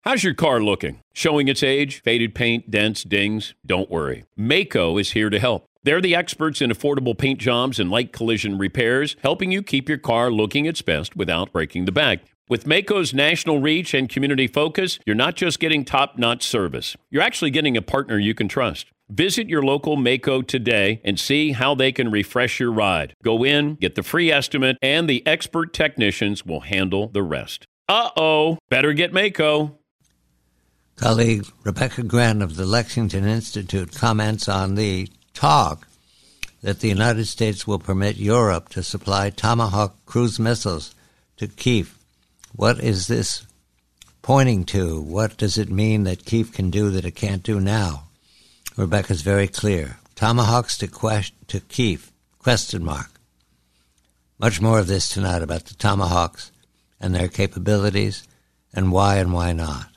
How's your car looking? Showing its age, faded paint, dents, dings? Don't worry. Maaco is here to help. They're the experts in affordable paint jobs and light collision repairs, helping you keep your car looking its best without breaking the bank. With Maaco's national reach and community focus, you're not just getting top-notch service. You're actually getting a partner you can trust. Visit your local Maaco today and see how they can refresh your ride. Go in, get the free estimate, and the expert technicians will handle the rest. Uh-oh, better get Maaco. Colleague Rebecca Grant of the Lexington Institute comments on the talk that the United States will permit Europe to supply Tomahawk cruise missiles to Kyiv. What is this pointing to? What does it mean that Kyiv can do that it can't do now? Rebecca's very clear. Tomahawks to Kyiv, question mark. Much more of this tonight about the Tomahawks and their capabilities and why not.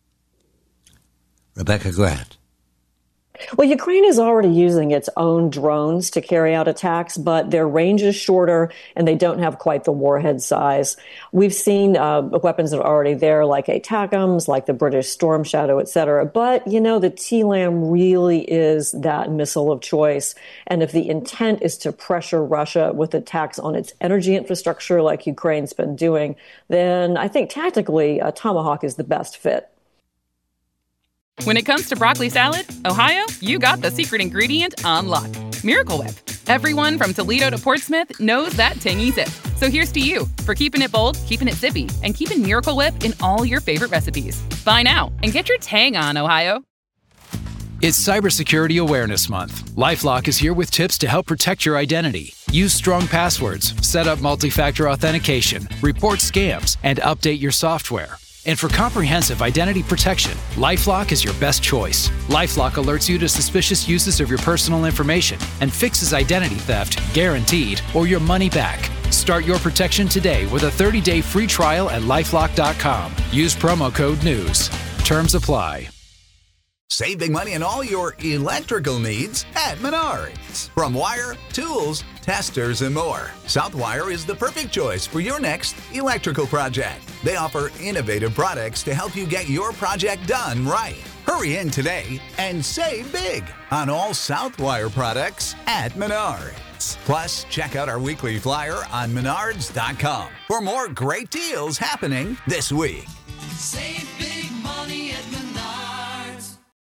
Rebecca Grant. Well, Ukraine is already using its own drones to carry out attacks, but their range is shorter and they don't have quite the warhead size. We've seen weapons that are already there, like ATACMS, like the British Storm Shadow, et cetera. But, the TLAM really is that missile of choice. And if the intent is to pressure Russia with attacks on its energy infrastructure, like Ukraine's been doing, then I think tactically, Tomahawk is the best fit. When it comes to broccoli salad, Ohio, you got the secret ingredient on lock. Miracle Whip. Everyone from Toledo to Portsmouth knows that tangy zip. So here's to you for keeping it bold, keeping it zippy, and keeping Miracle Whip in all your favorite recipes. Buy now and get your tang on, Ohio. It's Cybersecurity Awareness Month. LifeLock is here with tips to help protect your identity. Use strong passwords, set up multi-factor authentication, report scams, and update your software. And for comprehensive identity protection, LifeLock is your best choice. LifeLock alerts you to suspicious uses of your personal information and fixes identity theft, guaranteed, or your money back. Start your protection today with a 30-day free trial at LifeLock.com. Use promo code NEWS. Terms apply. Save big money on all your electrical needs at Menards. From wire, tools, testers, and more, Southwire is the perfect choice for your next electrical project. They offer innovative products to help you get your project done right. Hurry in today and save big on all Southwire products at Menards. Plus, check out our weekly flyer on Menards.com for more great deals happening this week. Save